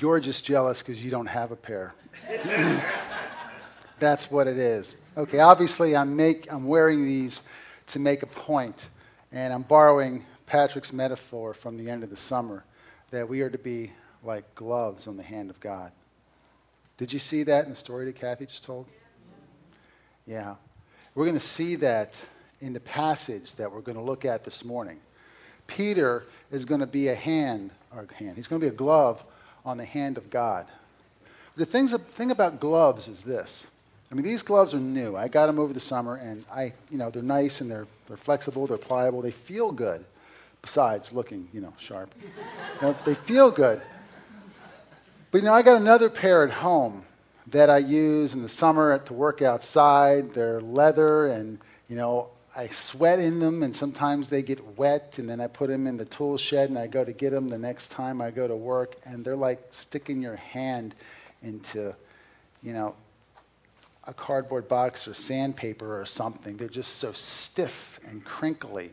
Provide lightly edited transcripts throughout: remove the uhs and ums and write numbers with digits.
You're just jealous because you don't have a pair. That's what it is. Okay, obviously I'm wearing these to make a point, and I'm borrowing Patrick's metaphor from the end of the summer that we are to be like gloves on the hand of God. Did you see that in the story that Kathy just told? Yeah. We're going to see that in the passage that we're going to look at this morning. Peter is going to be he's going to be a glove on the hand of God. The thing about gloves is this. I mean, these gloves are new. I got them over the summer, and they're nice, and they're flexible, they're pliable, they feel good, besides looking, sharp. They feel good. But, I got another pair at home that I use in the summer to work outside. They're leather, and, I sweat in them, and sometimes they get wet, and then I put them in the tool shed, and I go to get them the next time I go to work, and they're like sticking your hand into, a cardboard box or sandpaper or something. They're just so stiff and crinkly.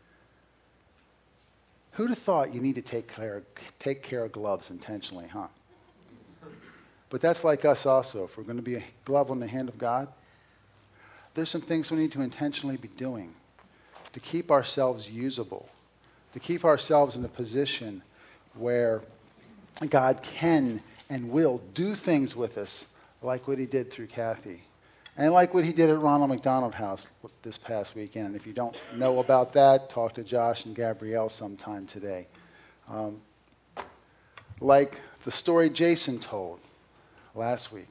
Who'd have thought you need to take care of gloves intentionally, huh? But that's like us also. If we're going to be a glove on the hand of God, there's some things we need to intentionally be doing to keep ourselves usable, to keep ourselves in a position where God can and will do things with us like what he did through Kathy and like what he did at Ronald McDonald House this past weekend. And if you don't know about that, talk to Josh and Gabrielle sometime today. Like the story Jason told last week.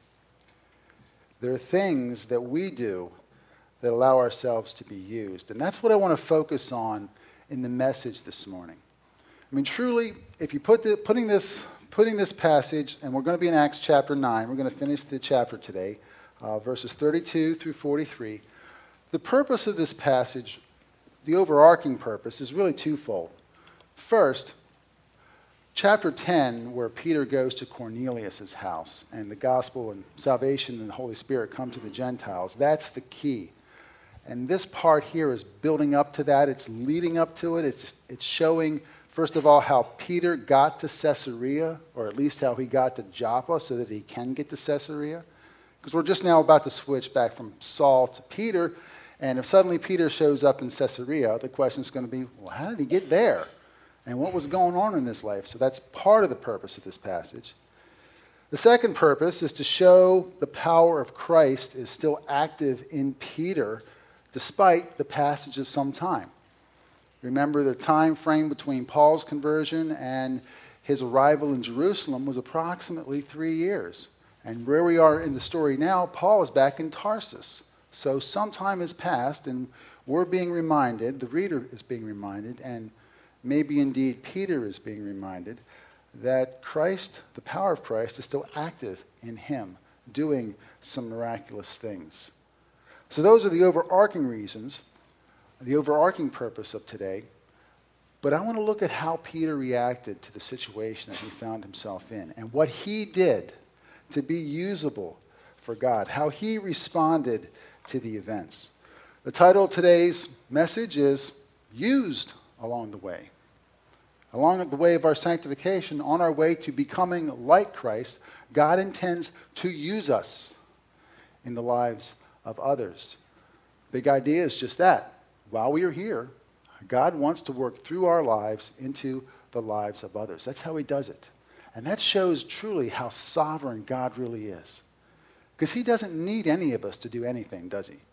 There are things that we do that allow ourselves to be used. And that's what I want to focus on in the message this morning. I mean, truly, if you putting this passage, and we're going to be in Acts chapter 9, we're going to finish the chapter today, verses 32 through 43. The purpose of this passage, the overarching purpose, is really twofold. First, chapter 10, where Peter goes to Cornelius' house, and the gospel and salvation and the Holy Spirit come to the Gentiles, that's the key. And this part here is building up to that. It's leading up to it. It's showing, first of all, how Peter got to Caesarea, or at least how he got to Joppa so that he can get to Caesarea. Because we're just now about to switch back from Saul to Peter, and if suddenly Peter shows up in Caesarea, the question is going to be, well, how did he get there? And what was going on in his life? So that's part of the purpose of this passage. The second purpose is to show the power of Christ is still active in Peter despite the passage of some time. Remember, the time frame between Paul's conversion and his arrival in Jerusalem was approximately 3 years. And where we are in the story now, Paul is back in Tarsus. So some time has passed, and we're being reminded, the reader is being reminded, and maybe indeed Peter is being reminded, that Christ, the power of Christ, is still active in him, doing some miraculous things. So those are the overarching reasons, the overarching purpose of today. But I want to look at how Peter reacted to the situation that he found himself in and what he did to be usable for God, how he responded to the events. The title of today's message is Used Along the Way. Along the way of our sanctification, on our way to becoming like Christ, God intends to use us in the lives of others. Big idea is just that. While we are here, God wants to work through our lives into the lives of others. That's how he does it. And that shows truly how sovereign God really is. Because he doesn't need any of us to do anything, does he?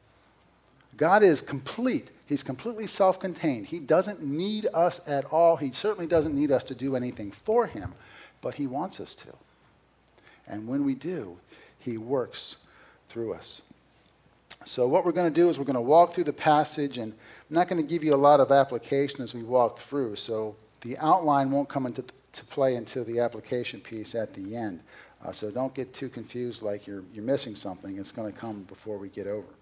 God is complete. He's completely self-contained. He doesn't need us at all. He certainly doesn't need us to do anything for him, but he wants us to. And when we do, he works through us. So what we're going to do is we're going to walk through the passage, and I'm not going to give you a lot of application as we walk through, so the outline won't come into play until the application piece at the end. So don't get too confused like you're missing something. It's going to come before we get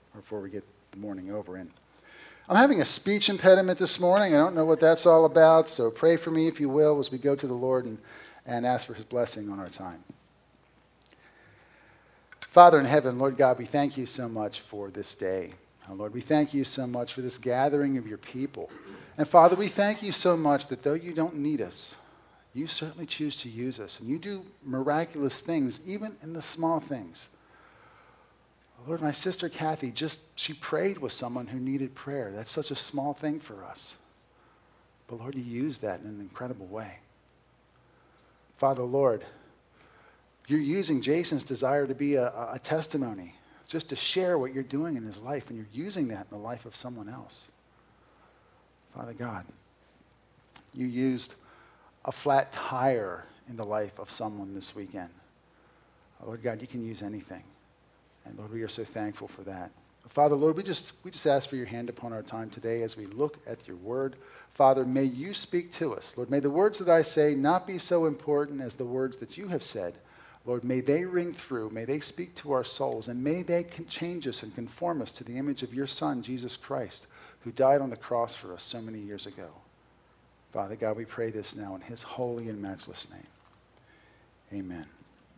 the morning over. And I'm having a speech impediment this morning. I don't know what that's all about, so pray for me, if you will, as we go to the Lord and ask for his blessing on our time. Father in heaven, Lord God, we thank you so much for this day. Lord, we thank you so much for this gathering of your people. And Father, we thank you so much that though you don't need us, you certainly choose to use us. And you do miraculous things, even in the small things. Lord, my sister Kathy, she prayed with someone who needed prayer. That's such a small thing for us. But Lord, you use that in an incredible way. Father, Lord, you're using Jason's desire to be a testimony, just to share what you're doing in his life, and you're using that in the life of someone else. Father God, you used a flat tire in the life of someone this weekend. Lord God, you can use anything. And Lord, we are so thankful for that. Father, Lord, we just ask for your hand upon our time today as we look at your word. Father, may you speak to us. Lord, may the words that I say not be so important as the words that you have said. Lord, may they ring through, may they speak to our souls, and may they change us and conform us to the image of your Son, Jesus Christ, who died on the cross for us so many years ago. Father God, we pray this now in his holy and matchless name. Amen.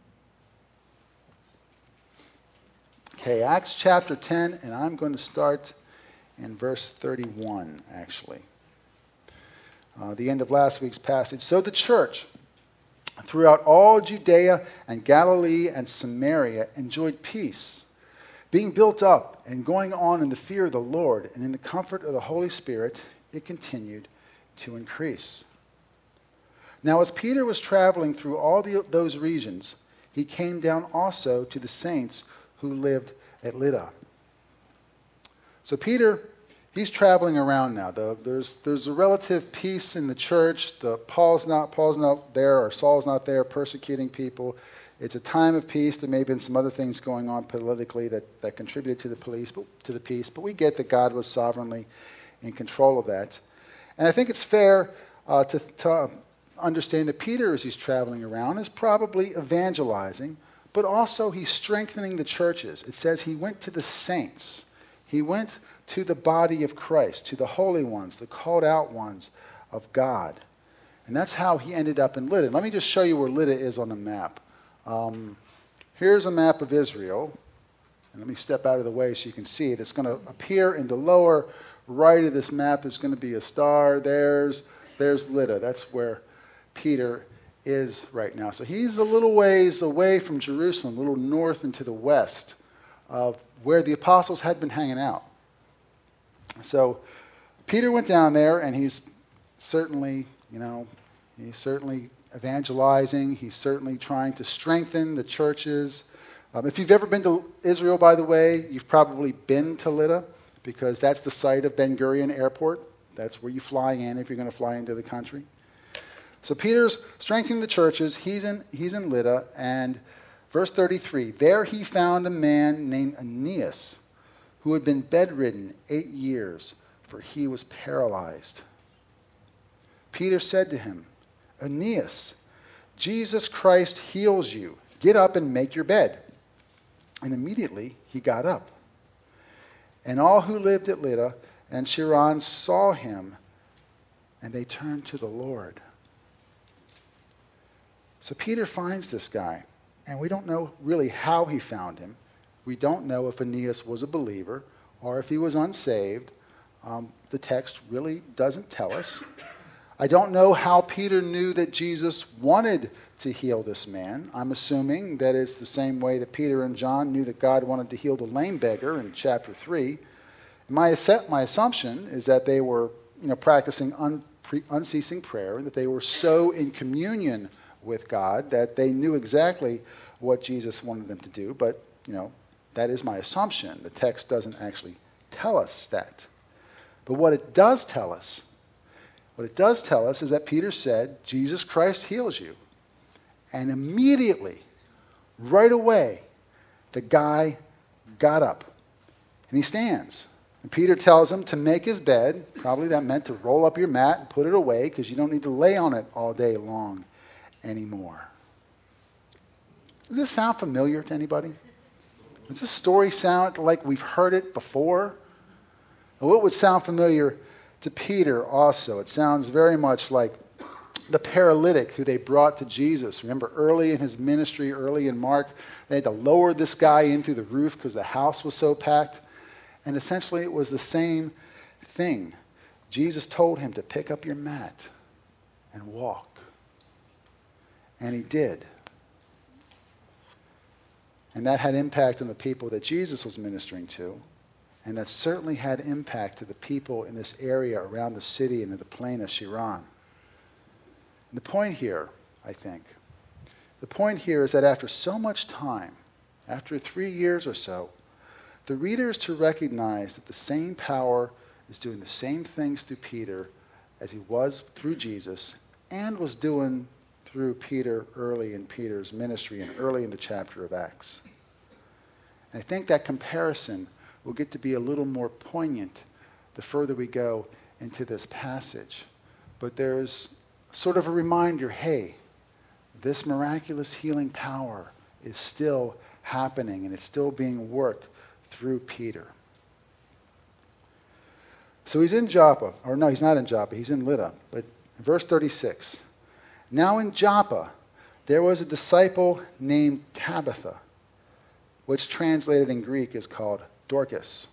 Okay, Acts chapter 10, and I'm going to start in verse 31, actually. The end of last week's passage. So the church throughout all Judea and Galilee and Samaria enjoyed peace, being built up and going on in the fear of the Lord and in the comfort of the Holy Spirit, it continued to increase. Now as Peter was traveling through all those regions, he came down also to the saints who lived at Lydda. So Peter, he's traveling around now. There's a relative peace in the church. Paul's not there, or Saul's not there persecuting people. It's a time of peace. There may have been some other things going on politically that contributed to the peace, but we get that God was sovereignly in control of that. And I think it's fair to understand that Peter, as he's traveling around, is probably evangelizing, but also he's strengthening the churches. It says he went to the saints. He went to the body of Christ, to the holy ones, the called out ones of God. And that's how he ended up in Lydda. Let me just show you where Lydda is on the map. Here's a map of Israel. And let me step out of the way so you can see it. It's going to appear in the lower right of this map. Is going to be a star. There's Lydda. That's where Peter is right now. So he's a little ways away from Jerusalem, a little north and to the west of where the apostles had been hanging out. So Peter went down there, and he's certainly evangelizing. He's certainly trying to strengthen the churches. If you've ever been to Israel, by the way, you've probably been to Lydda, because that's the site of Ben Gurion Airport. That's where you fly in if you're going to fly into the country. So Peter's strengthening the churches. He's in Lydda, and verse 33, there he found a man named Aeneas, who had been bedridden 8 years, for he was paralyzed. Peter said to him, Aeneas, Jesus Christ heals you. Get up and make your bed. And immediately he got up. And all who lived at Lydda and Sharon saw him, and they turned to the Lord. So Peter finds this guy, and we don't know really how he found him. We don't know if Aeneas was a believer or if he was unsaved. The text really doesn't tell us. I don't know how Peter knew that Jesus wanted to heal this man. I'm assuming that it's the same way that Peter and John knew that God wanted to heal the lame beggar in chapter 3. My assumption is that they were practicing unceasing prayer, and that they were so in communion with God that they knew exactly what Jesus wanted them to do. But, that is my assumption. The text doesn't actually tell us that. But what it does tell us is that Peter said, Jesus Christ heals you. And immediately, right away, the guy got up. And he stands. And Peter tells him to make his bed. Probably that meant to roll up your mat and put it away, because you don't need to lay on it all day long anymore. Does this sound familiar to anybody? Does this story sound like we've heard it before? Well, it would sound familiar to Peter also. It sounds very much like the paralytic who they brought to Jesus. Remember, early in his ministry, early in Mark, they had to lower this guy in through the roof because the house was so packed. And essentially it was the same thing. Jesus told him to pick up your mat and walk. And he did. And that had impact on the people that Jesus was ministering to. And that certainly had impact to the people in this area around the city and in the plain of Sharon. And the point here, I think, is that after so much time, after 3 years or so, the reader is to recognize that the same power is doing the same things through Peter as he was through Jesus and was doing through Peter early in Peter's ministry and early in the chapter of Acts. And I think that comparison will get to be a little more poignant the further we go into this passage. But there's sort of a reminder, hey, this miraculous healing power is still happening and it's still being worked through Peter. So he's in Joppa, or no, he's not in Joppa, he's in Lydda. But in verse 36, now in Joppa there was a disciple named Tabitha, which translated in Greek is called Dorcas.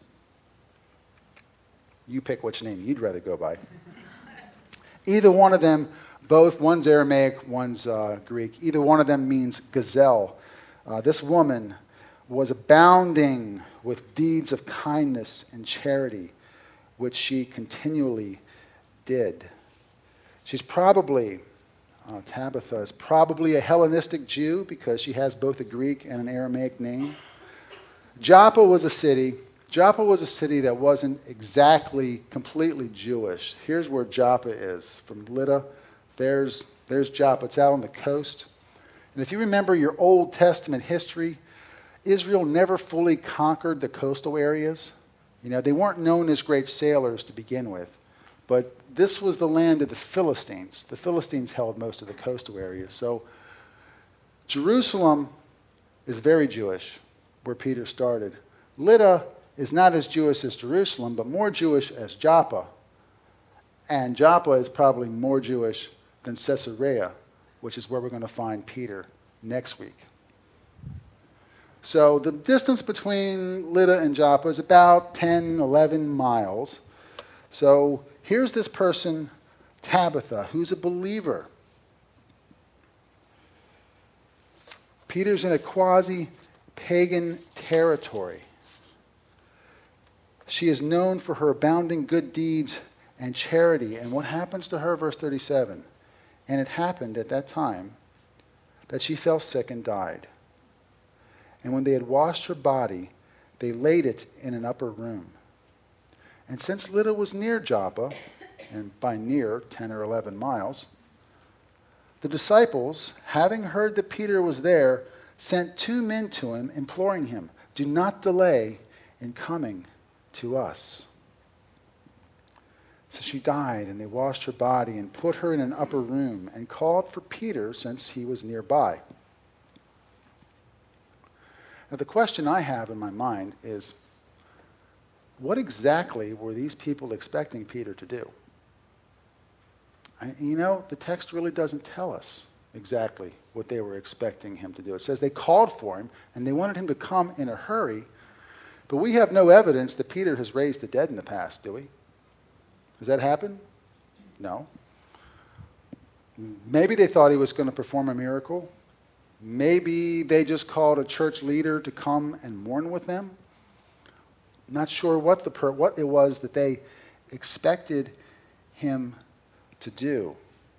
You pick which name you'd rather go by. Either one of them, both, one's Aramaic, one's Greek, either one of them means gazelle. This woman was abounding with deeds of kindness and charity, which she continually did. She's probably, Tabitha is probably a Hellenistic Jew because she has both a Greek and an Aramaic name. Joppa was a city that wasn't exactly completely Jewish. Here's where Joppa is. From Lydda, there's Joppa. It's out on the coast. And if you remember your Old Testament history, Israel never fully conquered the coastal areas. You know, they weren't known as great sailors to begin with. But this was the land of the Philistines. The Philistines held most of the coastal areas. So Jerusalem is very Jewish, where Peter started. Lydda is not as Jewish as Jerusalem, but more Jewish as Joppa. And Joppa is probably more Jewish than Caesarea, which is where we're going to find Peter next week. So the distance between Lydda and Joppa is about 10, 11 miles. So here's this person, Tabitha, who's a believer. Peter's in a quasi-pagan territory. She is known for her abounding good deeds and charity. And what happens to her? Verse 37. And it happened at that time that she fell sick and died. And when they had washed her body, they laid it in an upper room. And since Lydda was near Joppa, and by near, 10 or 11 miles, the disciples, having heard that Peter was there, sent 2 men to him, imploring him, do not delay in coming to us. So she died, and they washed her body and put her in an upper room and called for Peter since he was nearby. Now, the question I have in my mind is, what exactly were these people expecting Peter to do? The text really doesn't tell us exactly what they were expecting him to do. It says they called for him, and they wanted him to come in a hurry, but we have no evidence that Peter has raised the dead in the past, do we? Does that happen? No. Maybe they thought he was going to perform a miracle. Maybe they just called a church leader to come and mourn with them. Not sure what it was that they expected him to do.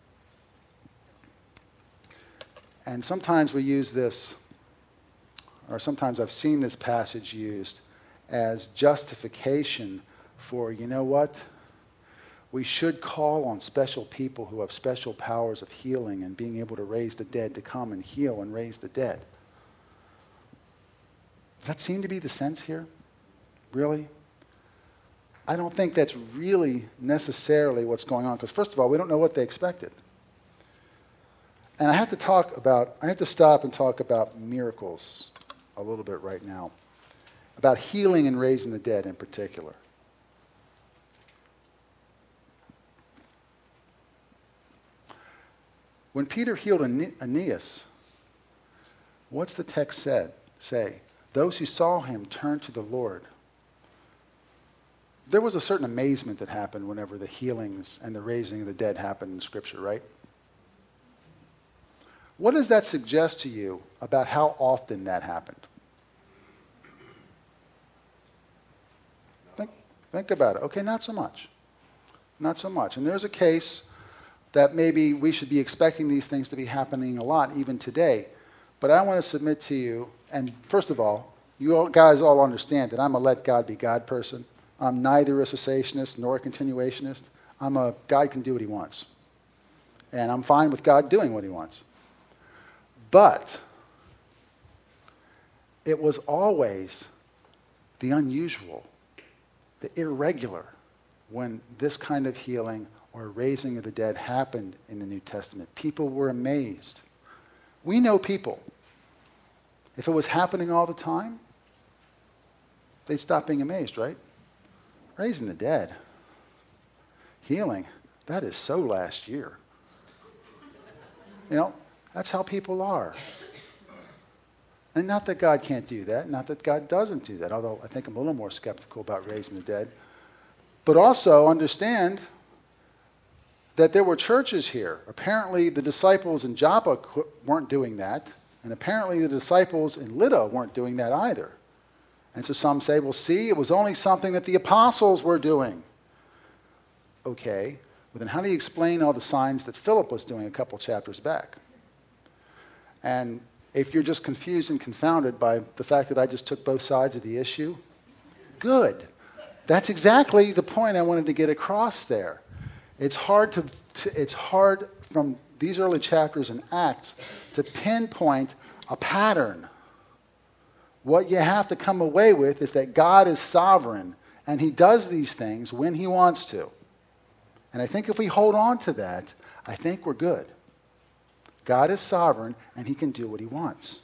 And sometimes we use this, or sometimes I've seen this passage used as justification for, you know what? We should call on special people who have special powers of healing and being able to raise the dead to come and heal and raise the dead. Does that seem to be the sense here? Really? I don't think that's really necessarily what's going on, because first of all, we don't know what they expected. And I have to stop and talk about miracles a little bit right now, about healing and raising the dead in particular. When Peter healed Aeneas, what's the text say? Those who saw him turned to the Lord. There was a certain amazement that happened whenever the healings and the raising of the dead happened in Scripture, right? What does that suggest to you about how often that happened? Think about it. Okay, not so much. Not so much. And there's a case that maybe we should be expecting these things to be happening a lot even today. But I want to submit to you, and first of all, you all guys all understand that I'm a let God be God person. I'm neither a cessationist nor a continuationist. I'm a God can do what he wants. And I'm fine with God doing what he wants. But it was always the unusual, the irregular, when this kind of healing or raising of the dead happened in the New Testament. People were amazed. We know people. If it was happening all the time, they'd stop being amazed, right? Raising the dead, healing, that is so last year. You know, that's how people are. And not that God can't do that, not that God doesn't do that, although I think I'm a little more skeptical about raising the dead. But also understand that there were churches here. Apparently the disciples in Joppa weren't doing that, and apparently the disciples in Lydda weren't doing that either. And so some say, well, see, it was only something that the apostles were doing. Okay, well then how do you explain all the signs that Philip was doing a couple chapters back? And if you're just confused and confounded by the fact that I just took both sides of the issue, good. That's exactly the point I wanted to get across there. It's hard from these early chapters in Acts to pinpoint a pattern. What you have to come away with is that God is sovereign, and he does these things when he wants to. And I think if we hold on to that, I think we're good. God is sovereign, and he can do what he wants.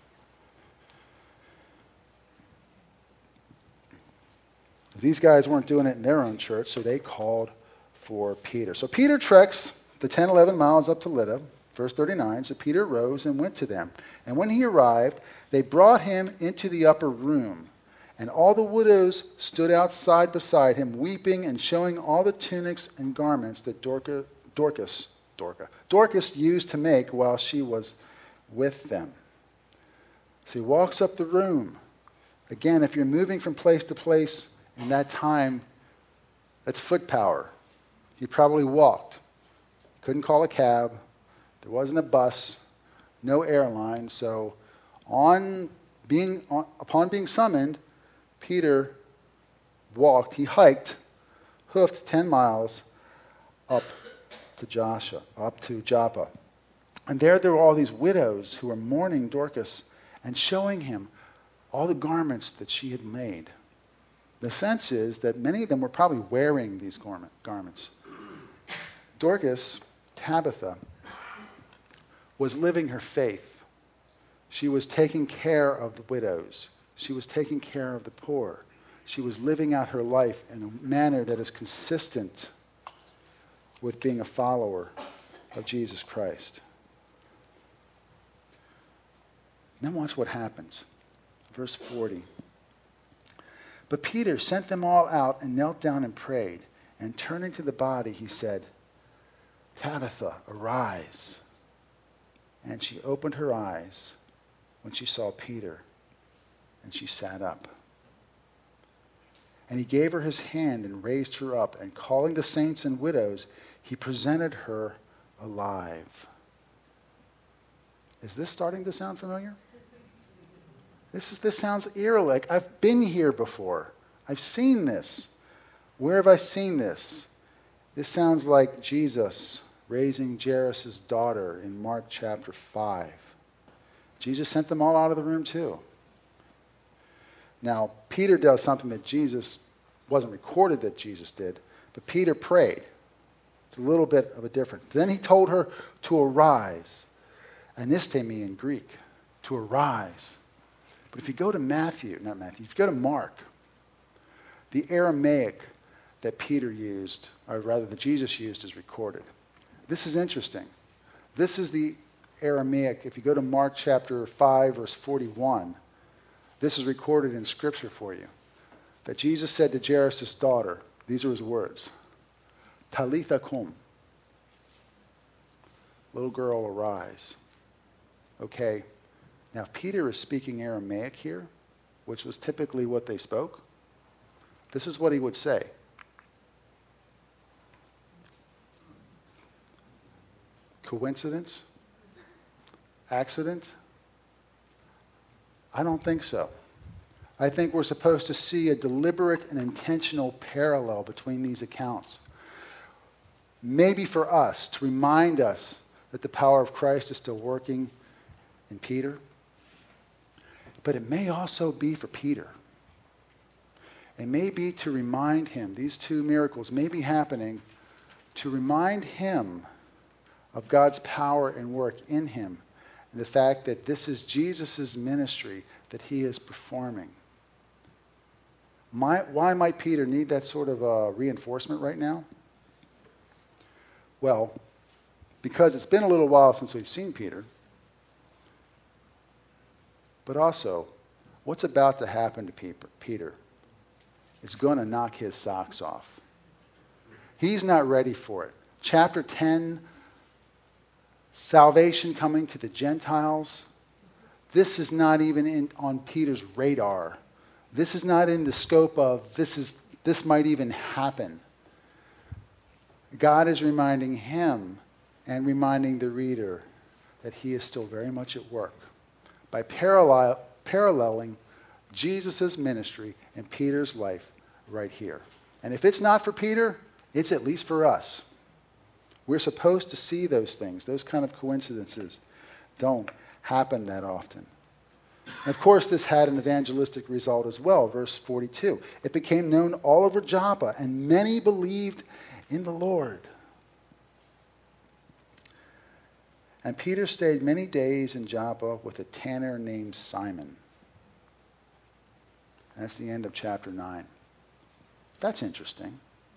These guys weren't doing it in their own church, so they called for Peter. So Peter treks the 10, 11 miles up to Lydda, verse 39. So Peter rose and went to them. And when he arrived, they brought him into the upper room. And all the widows stood outside beside him, weeping and showing all the tunics and garments that Dorcas used to make while she was with them. So he walks up the room. Again, if you're moving from place to place in that time, that's foot power. He probably walked. Couldn't call a cab. There wasn't a bus. No airline. So upon being summoned, Peter walked. He hiked, hoofed 10 miles up to Joppa. And there were all these widows who were mourning Dorcas and showing him all the garments that she had made. The sense is that many of them were probably wearing these garments. Dorcas, Tabitha, was living her faith. She was taking care of the widows. She was taking care of the poor. She was living out her life in a manner that is consistent with being a follower of Jesus Christ. Then watch what happens. Verse 40. But Peter sent them all out and knelt down and prayed. And turning to the body, he said, Tabitha, arise. And she opened her eyes when she saw Peter, and she sat up. And he gave her his hand and raised her up, and calling the saints and widows, he presented her alive. Is this starting to sound familiar? This sounds eerie. Like I've been here before. I've seen this. Where have I seen this? This sounds like Jesus raising Jairus' daughter in Mark chapter 5. Jesus sent them all out of the room too. Now, Peter does something that Jesus wasn't recorded that Jesus did, but Peter prayed. It's a little bit of a difference. Then he told her to arise. Anistemi in Greek, to arise. But if you go to if you go to Mark, the Aramaic that Peter used, or rather that Jesus used, is recorded. This is interesting. This is the Aramaic. If you go to Mark chapter 5, verse 41, this is recorded in Scripture for you. That Jesus said to Jairus' daughter, these are his words, Talitha kum, little girl, arise. Okay, now if Peter is speaking Aramaic here, which was typically what they spoke, this is what he would say. Coincidence? Accident? I don't think so. I think we're supposed to see a deliberate and intentional parallel between these accounts. Maybe for us, to remind us that the power of Christ is still working in Peter. But it may also be for Peter. It may be to remind him, these two miracles may be happening to remind him of God's power and work in him, and the fact that this is Jesus' ministry that he is performing. Why might Peter need that sort of reinforcement right now? Well, because it's been a little while since we've seen Peter, but also, what's about to happen to Peter is going to knock his socks off. He's not ready for it. Chapter 10, salvation coming to the Gentiles. This is not even on Peter's radar. This is not in the scope of this might even happen. God is reminding him and reminding the reader that he is still very much at work by paralleling Jesus' ministry and Peter's life right here. And if it's not for Peter, it's at least for us. We're supposed to see those things. Those kind of coincidences don't happen that often. And of course, this had an evangelistic result as well. Verse 42. It became known all over Joppa, and many believed in the Lord. And Peter stayed many days in Joppa with a tanner named Simon. That's the end of chapter 9. That's interesting.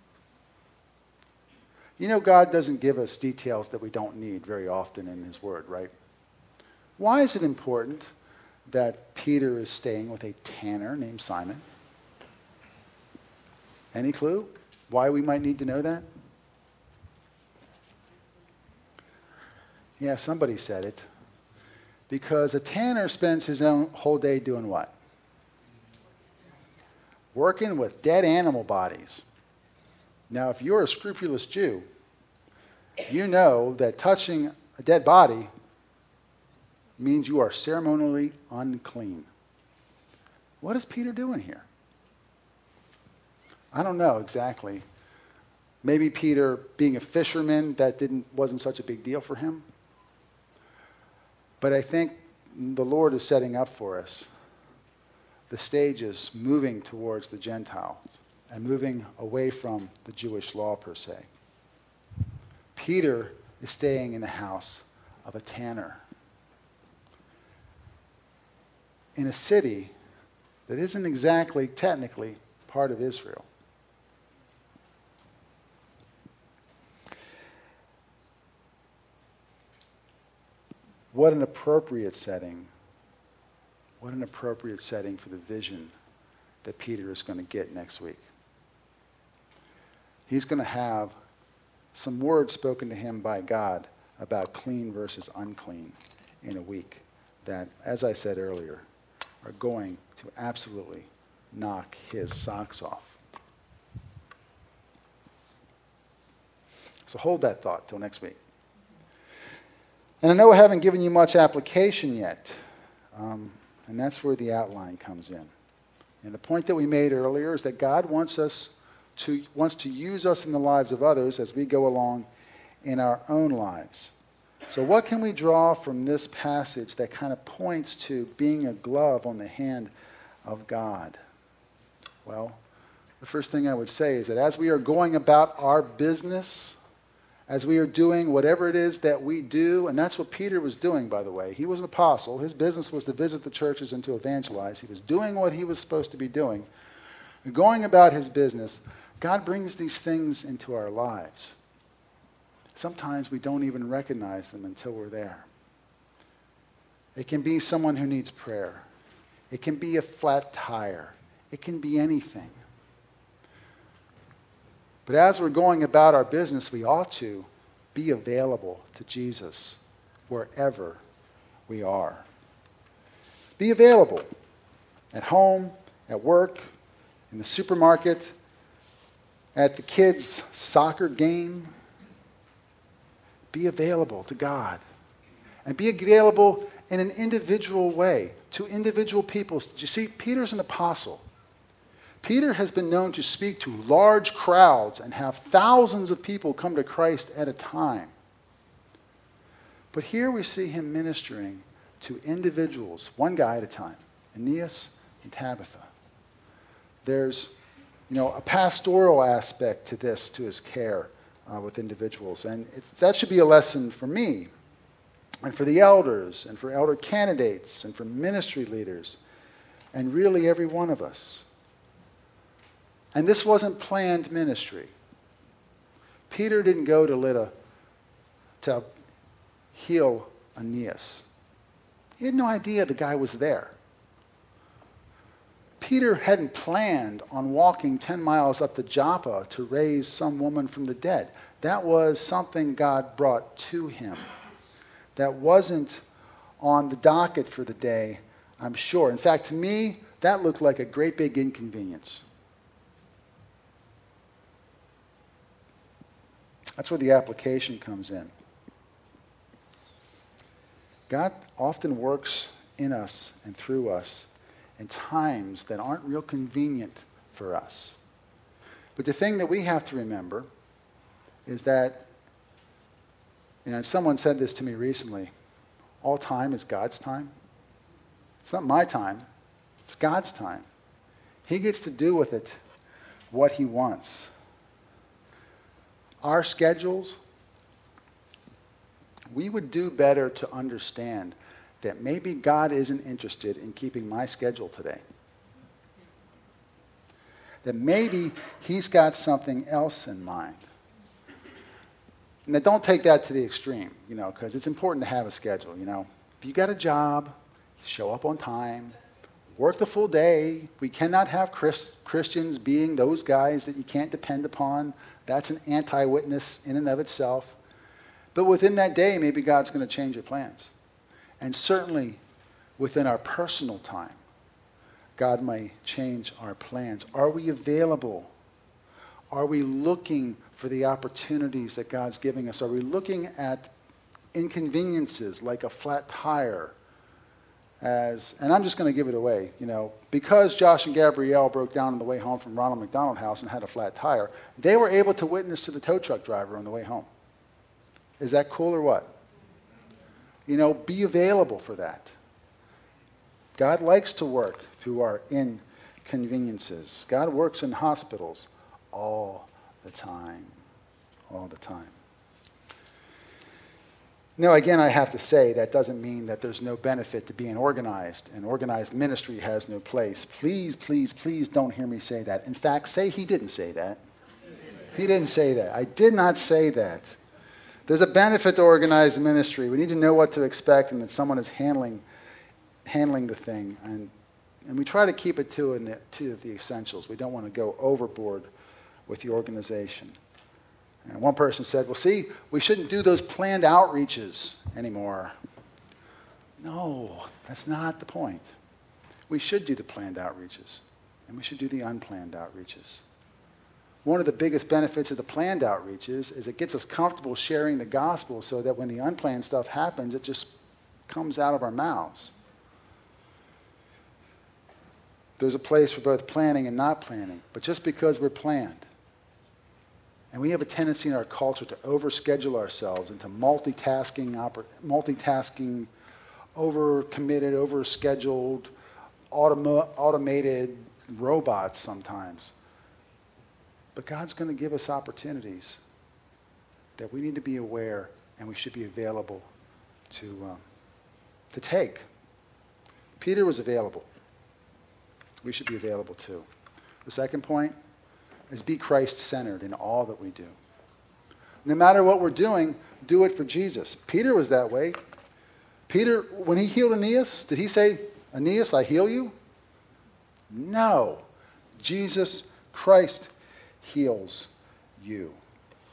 You know, God doesn't give us details that we don't need very often in his word, right? Why is it important that Peter is staying with a tanner named Simon? Any clue why we might need to know that? Yeah, somebody said it. Because a tanner spends his own whole day doing what? Working with dead animal bodies. Now, if you're a scrupulous Jew, you know that touching a dead body means you are ceremonially unclean. What is Peter doing here? I don't know exactly. Maybe Peter, being a fisherman, that wasn't such a big deal for him. But I think the Lord is setting up for us the stages moving towards the Gentiles and moving away from the Jewish law per se. Peter is staying in the house of a tanner in a city that isn't exactly technically part of Israel. What an appropriate setting. What an appropriate setting for the vision that Peter is going to get next week. He's going to have some words spoken to him by God about clean versus unclean in a week that, as I said earlier, are going to absolutely knock his socks off. So hold that thought till next week. And I know I haven't given you much application yet, and that's where the outline comes in. And the point that we made earlier is that God wants to use us in the lives of others as we go along in our own lives. So what can we draw from this passage that kind of points to being a glove on the hand of God? Well, the first thing I would say is that as we are going about our business, as we are doing whatever it is that we do, and that's what Peter was doing, by the way. He was an apostle. His business was to visit the churches and to evangelize. He was doing what he was supposed to be doing. Going about his business, God brings these things into our lives. Sometimes we don't even recognize them until we're there. It can be someone who needs prayer. It can be a flat tire. It can be anything. But as we're going about our business, we ought to be available to Jesus wherever we are. Be available at home, at work, in the supermarket, at the kids' soccer game. Be available to God. And be available in an individual way to individual people. You see, Peter's an apostle. Peter has been known to speak to large crowds and have thousands of people come to Christ at a time. But here we see him ministering to individuals, one guy at a time, Aeneas and Tabitha. There's, a pastoral aspect to this, to his care with individuals. And that should be a lesson for me and for the elders and for elder candidates and for ministry leaders and really every one of us. And this wasn't planned ministry. Peter didn't go to heal Aeneas. He had no idea the guy was there. Peter hadn't planned on walking 10 miles up to Joppa to raise some woman from the dead. That was something God brought to him. That wasn't on the docket for the day, I'm sure. In fact, to me, that looked like a great big inconvenience. That's where the application comes in. God often works in us and through us in times that aren't real convenient for us. But the thing that we have to remember is that, someone said this to me recently, all time is God's time. It's not my time, it's God's time. He gets to do with it what he wants. Our schedules, we would do better to understand that maybe God isn't interested in keeping my schedule today. That maybe he's got something else in mind. Now, don't take that to the extreme, because it's important to have a schedule, If you got a job, show up on time, work the full day. We cannot have Christians being those guys that you can't depend upon. That's an anti-witness in and of itself. But within that day, maybe God's going to change your plans. And certainly within our personal time, God may change our plans. Are we available? Are we looking for the opportunities that God's giving us? Are we looking at inconveniences like a flat tire and I'm just going to give it away, because Josh and Gabrielle broke down on the way home from Ronald McDonald House and had a flat tire, they were able to witness to the tow truck driver on the way home. Is that cool or what? Be available for that. God likes to work through our inconveniences. God works in hospitals all the time. All the time. Now, again, I have to say that doesn't mean that there's no benefit to being organized, and organized ministry has no place. Please, please, please don't hear me say that. In fact, say he didn't say that. He didn't say that. I did not say that. There's a benefit to organized ministry. We need to know what to expect and that someone is handling the thing. And we try to keep it to the essentials. We don't want to go overboard with the organization. And one person said, well, see, we shouldn't do those planned outreaches anymore. No, that's not the point. We should do the planned outreaches, and we should do the unplanned outreaches. One of the biggest benefits of the planned outreaches is it gets us comfortable sharing the gospel so that when the unplanned stuff happens, it just comes out of our mouths. There's a place for both planning and not planning, but just because we're planned, and we have a tendency in our culture to overschedule ourselves into multitasking, overcommitted, overscheduled, automated robots sometimes. But God's going to give us opportunities that we need to be aware and we should be available to take. Peter was available. We should be available too. The second point is be Christ-centered in all that we do. No matter what we're doing, do it for Jesus. Peter was that way. Peter, when he healed Aeneas, did he say, Aeneas, I heal you? No. Jesus Christ heals you.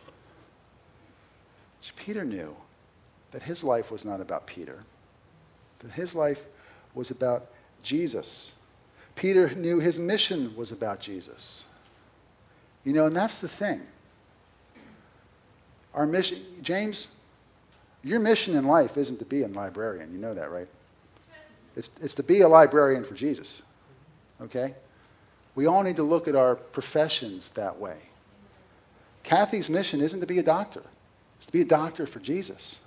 Peter knew that his life was not about Peter. That his life was about Jesus. Peter knew his mission was about Jesus. You know, and that's the thing. Our mission, James, your mission in life isn't to be a librarian. You know that, right? It's to be a librarian for Jesus. Okay? We all need to look at our professions that way. Kathy's mission isn't to be a doctor. It's to be a doctor for Jesus.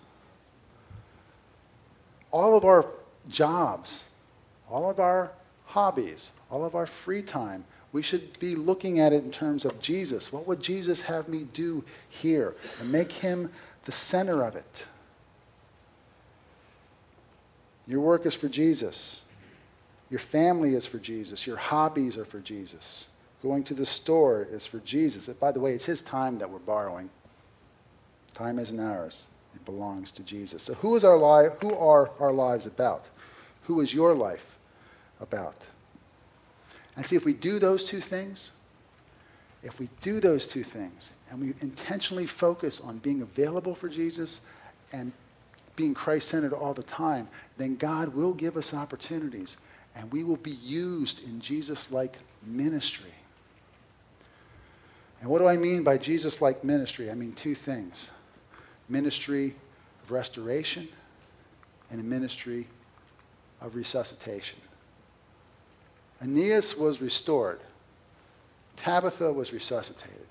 All of our jobs, all of our hobbies, all of our free time, we should be looking at it in terms of Jesus. What would Jesus have me do here? And make him the center of it. Your work is for Jesus. Your family is for Jesus. Your hobbies are for Jesus. Going to the store is for Jesus. By the way, it's his time that we're borrowing. Time isn't ours. It belongs to Jesus. So who are our lives about? Who is your life about? And see, if we do those two things, and we intentionally focus on being available for Jesus and being Christ-centered all the time, then God will give us opportunities, and we will be used in Jesus-like ministry. And what do I mean by Jesus-like ministry? I mean two things. Ministry of restoration and a ministry of resuscitation. Aeneas was restored. Tabitha was resuscitated.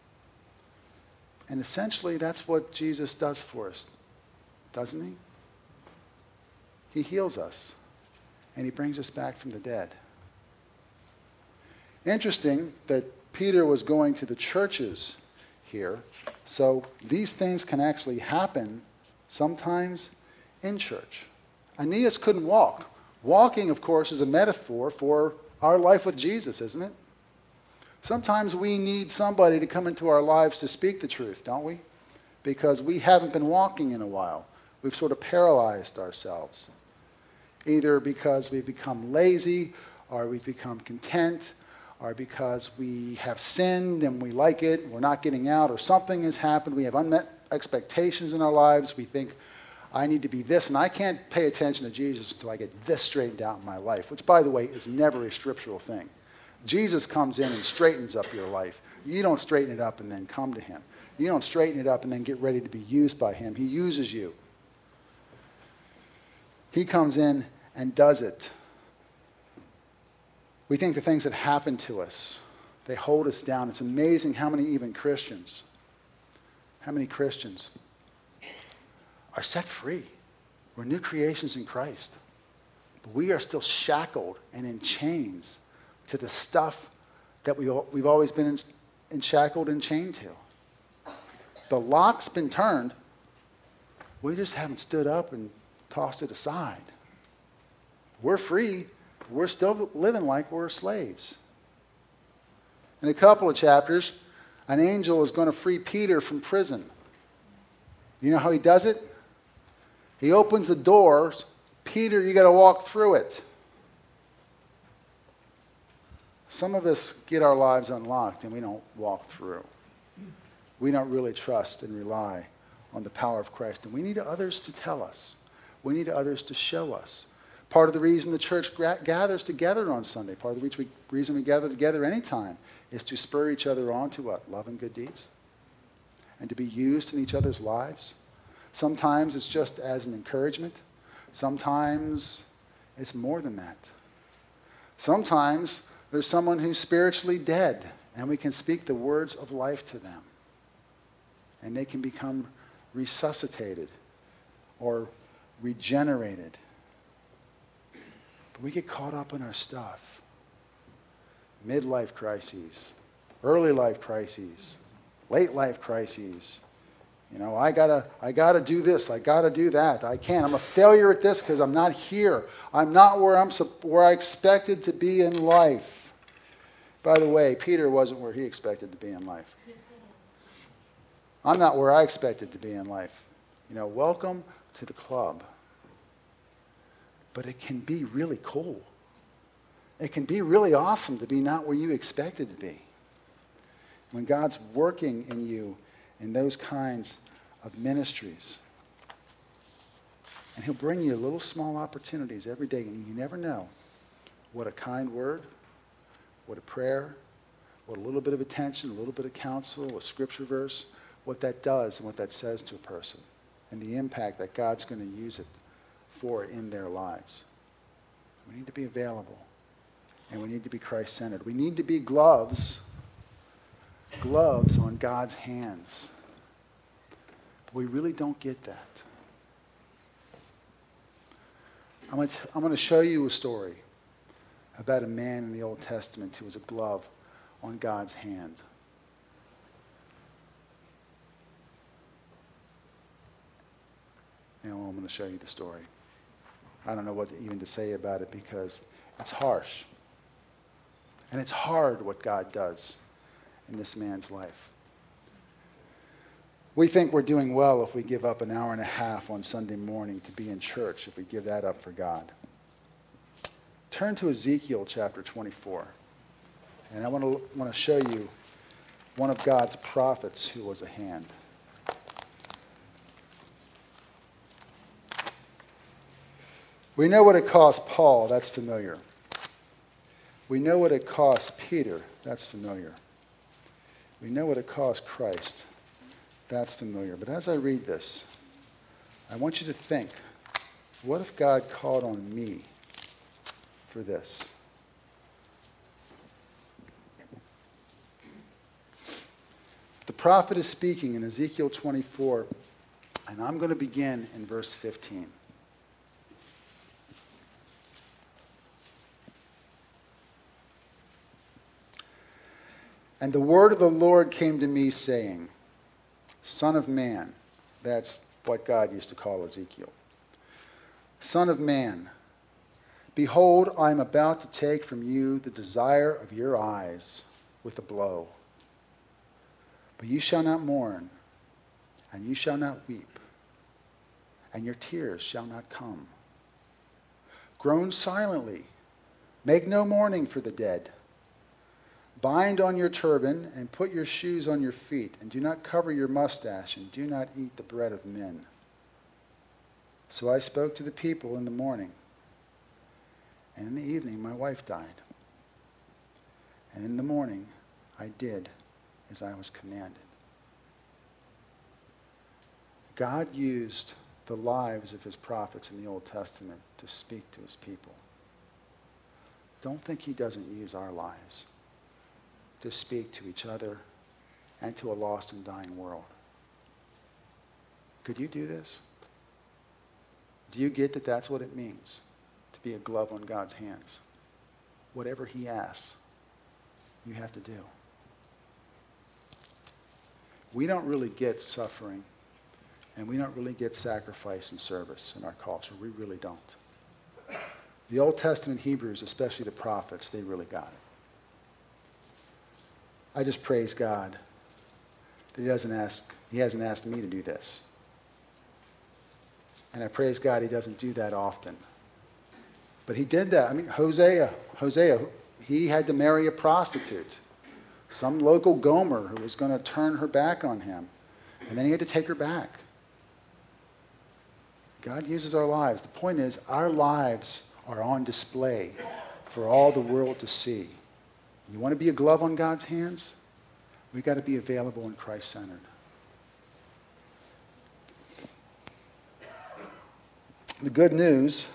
And essentially, that's what Jesus does for us, doesn't he? He heals us, and he brings us back from the dead. Interesting that Peter was going to the churches here, so these things can actually happen sometimes in church. Aeneas couldn't walk. Walking, of course, is a metaphor for our life with Jesus, isn't it? Sometimes we need somebody to come into our lives to speak the truth, don't we? Because we haven't been walking in a while. We've sort of paralyzed ourselves. Either because we've become lazy, or we've become content, or because we have sinned and we like it, we're not getting out, or something has happened, we have unmet expectations in our lives, we think, I need to be this, and I can't pay attention to Jesus until I get this straightened out in my life, which, by the way, is never a scriptural thing. Jesus comes in and straightens up your life. You don't straighten it up and then come to him. You don't straighten it up and then get ready to be used by him. He uses you. He comes in and does it. We think the things that happen to us, they hold us down. It's amazing how many Christians are set free. We're new creations in Christ. But we are still shackled and in chains to the stuff that we've always been shackled and chained to. The lock's been turned. We just haven't stood up and tossed it aside. We're free. We're still living like we're slaves. In a couple of chapters, an angel is going to free Peter from prison. You know how he does it? He opens the doors. Peter, you got to walk through it. Some of us get our lives unlocked and we don't walk through. We don't really trust and rely on the power of Christ. And we need others to tell us. We need others to show us. Part of the reason the church gathers together on Sunday, part of the reason we gather together anytime, is to spur each other on to what? Love and good deeds. And to be used in each other's lives. Sometimes it's just as an encouragement. Sometimes it's more than that. Sometimes there's someone who's spiritually dead, and we can speak the words of life to them. And they can become resuscitated or regenerated. But we get caught up in our stuff. Midlife crises, early life crises, late life crises. You know, I gotta do this. I gotta do that. I can't. I'm a failure at this because I'm not here. I'm not where I expected to be in life. By the way, Peter wasn't where he expected to be in life. I'm not where I expected to be in life. You know, welcome to the club. But it can be really cool. It can be really awesome to be not where you expected to be. When God's working in you in those kinds of ministries. And he'll bring you little small opportunities every day, and you never know what a kind word, what a prayer, what a little bit of attention, a little bit of counsel, a scripture verse, what that does and what that says to a person, and the impact that God's going to use it for in their lives. We need to be available, and we need to be Christ-centered. We need to be gloves on God's hands. We really don't get that. I'm going to show you a story about a man in the Old Testament who was a glove on God's hand. And I'm going to show you the story. I don't know what even to say about it because it's harsh. And it's hard what God does in this man's life. We think we're doing well if we give up an hour and a half on Sunday morning to be in church, if we give that up for God. Turn to Ezekiel chapter 24. And I want to show you one of God's prophets who was a hand. We know what it cost Paul, that's familiar. We know what it cost Peter, that's familiar. We know what it cost Christ, that's familiar. But as I read this, I want you to think, what if God called on me for this? The prophet is speaking in Ezekiel 24, and I'm going to begin in verse 15. And the word of the Lord came to me, saying, Son of man, that's what God used to call Ezekiel. Son of man, behold, I am about to take from you the desire of your eyes with a blow. But you shall not mourn, and you shall not weep, and your tears shall not come. Groan silently, make no mourning for the dead. Bind on your turban and put your shoes on your feet, and do not cover your mustache, and do not eat the bread of men. So I spoke to the people in the morning, and in the evening my wife died. And in the morning I did as I was commanded. God used the lives of his prophets in the Old Testament to speak to his people. Don't think he doesn't use our lives to speak to each other and to a lost and dying world. Could you do this? Do you get that that's what it means to be a glove on God's hands? Whatever he asks, you have to do. We don't really get suffering, and we don't really get sacrifice and service in our culture. We really don't. The Old Testament Hebrews, especially the prophets, they really got it. I just praise God that he hasn't asked me to do this. And I praise God he doesn't do that often. But he did that. I mean, Hosea, he had to marry a prostitute. Some local Gomer who was going to turn her back on him. And then he had to take her back. God uses our lives. The point is, our lives are on display for all the world to see. You want to be a glove on God's hands? We've got to be available and Christ-centered. The good news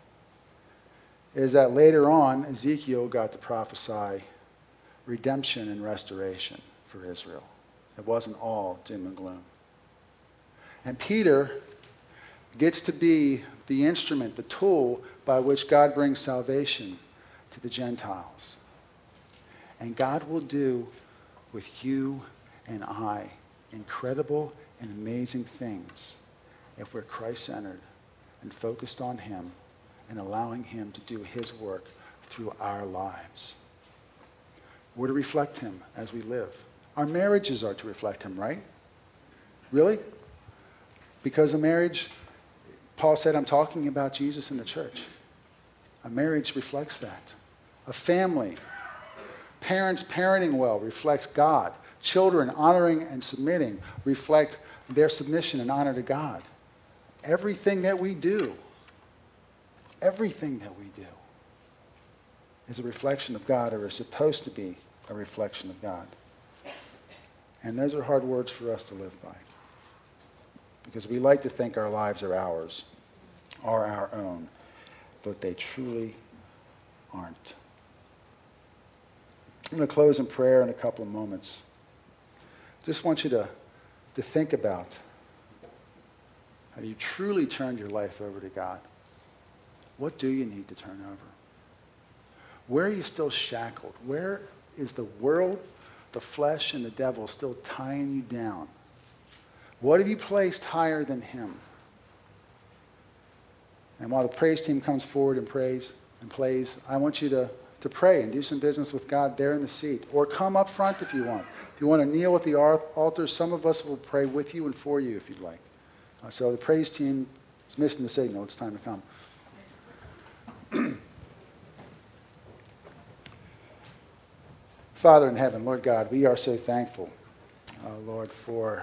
is that later on, Ezekiel got to prophesy redemption and restoration for Israel. It wasn't all doom and gloom. And Peter gets to be the instrument, the tool by which God brings salvation to the Gentiles. And God will do with you and I incredible and amazing things if we're Christ-centered and focused on him and allowing him to do his work through our lives. We're to reflect him as we live. Our marriages are to reflect him, right? Really? Because a marriage, Paul said, I'm talking about Jesus in the church. A marriage reflects that. A family, parents parenting well reflects God. Children honoring and submitting reflect their submission and honor to God. everything that we do is a reflection of God, or is supposed to be a reflection of God. And those are hard words for us to live by, because we like to think our lives are ours, are our own, but they truly aren't. I'm going to close in prayer in a couple of moments. Just want you to think about, have you truly turned your life over to God? What do you need to turn over? Where are you still shackled? Where is the world, the flesh, and the devil still tying you down? What have you placed higher than him? And while the praise team comes forward and prays and plays, I want you to pray and do some business with God there in the seat. Or come up front if you want. If you want to kneel at the altar, some of us will pray with you and for you if you'd like. So the praise team is missing the signal. It's time to come. Father in heaven, Lord God, we are so thankful, Lord, for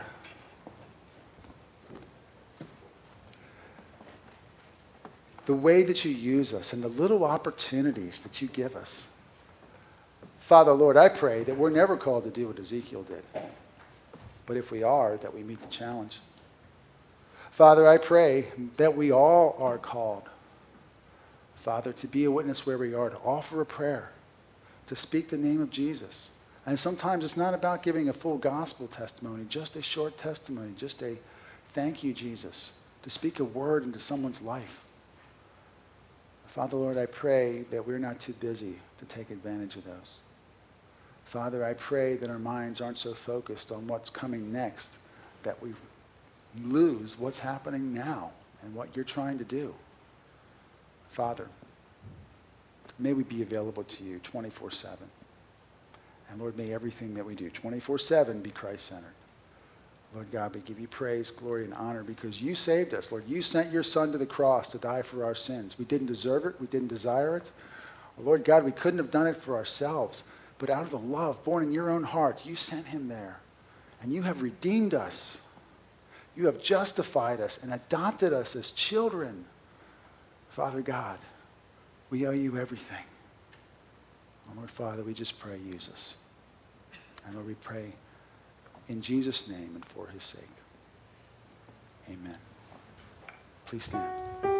the way that you use us and the little opportunities that you give us. Father, Lord, I pray that we're never called to do what Ezekiel did. But if we are, that we meet the challenge. Father, I pray that we all are called, Father, to be a witness where we are, to offer a prayer, to speak the name of Jesus. And sometimes it's not about giving a full gospel testimony, just a short testimony, just a thank you, Jesus, to speak a word into someone's life. Father, Lord, I pray that we're not too busy to take advantage of those. Father, I pray that our minds aren't so focused on what's coming next that we lose what's happening now and what you're trying to do. Father, may we be available to you 24/7. And Lord, may everything that we do 24/7 be Christ-centered. Lord God, we give you praise, glory, and honor because you saved us. Lord, you sent your son to the cross to die for our sins. We didn't deserve it. We didn't desire it. Lord God, we couldn't have done it for ourselves. But out of the love born in your own heart, you sent him there. And you have redeemed us. You have justified us and adopted us as children. Father God, we owe you everything. And Lord Father, we just pray, use us. And Lord, we pray in Jesus' name and for his sake. Amen. Please stand.